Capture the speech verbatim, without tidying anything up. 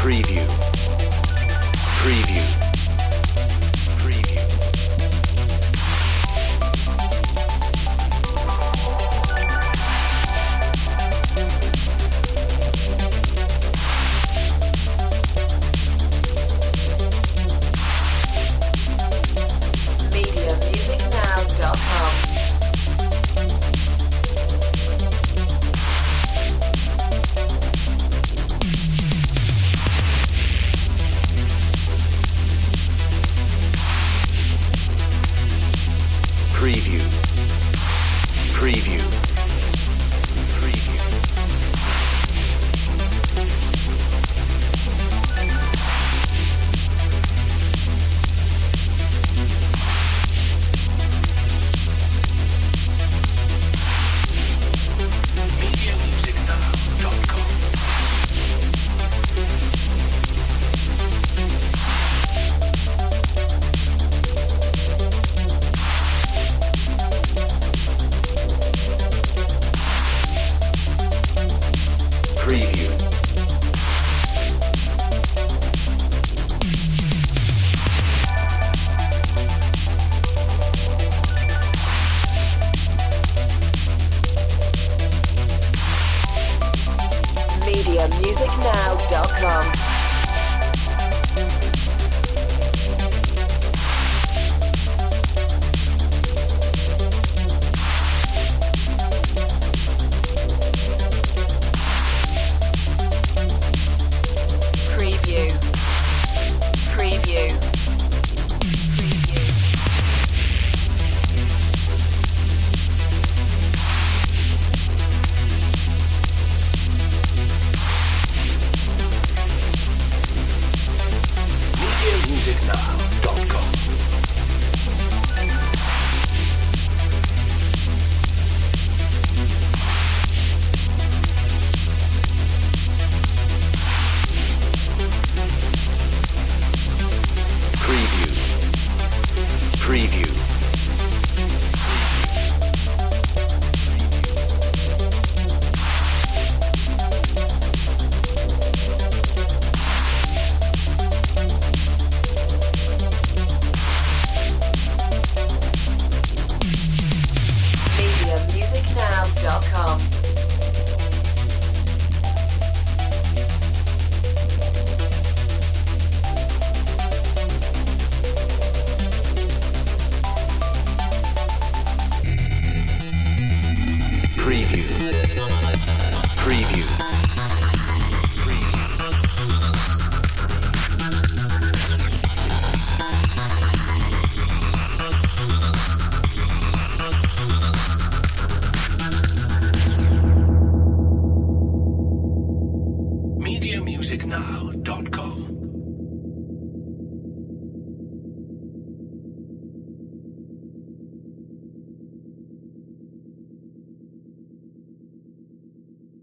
Preview. Preview. Preview. media music now dot com Preview. Preview. Preview. media music now dot com Preview. media music now dot com Preview. Preview. Preview. media music now dot com Preview. Preview. media music now dot com Preview. Preview. media music now dot com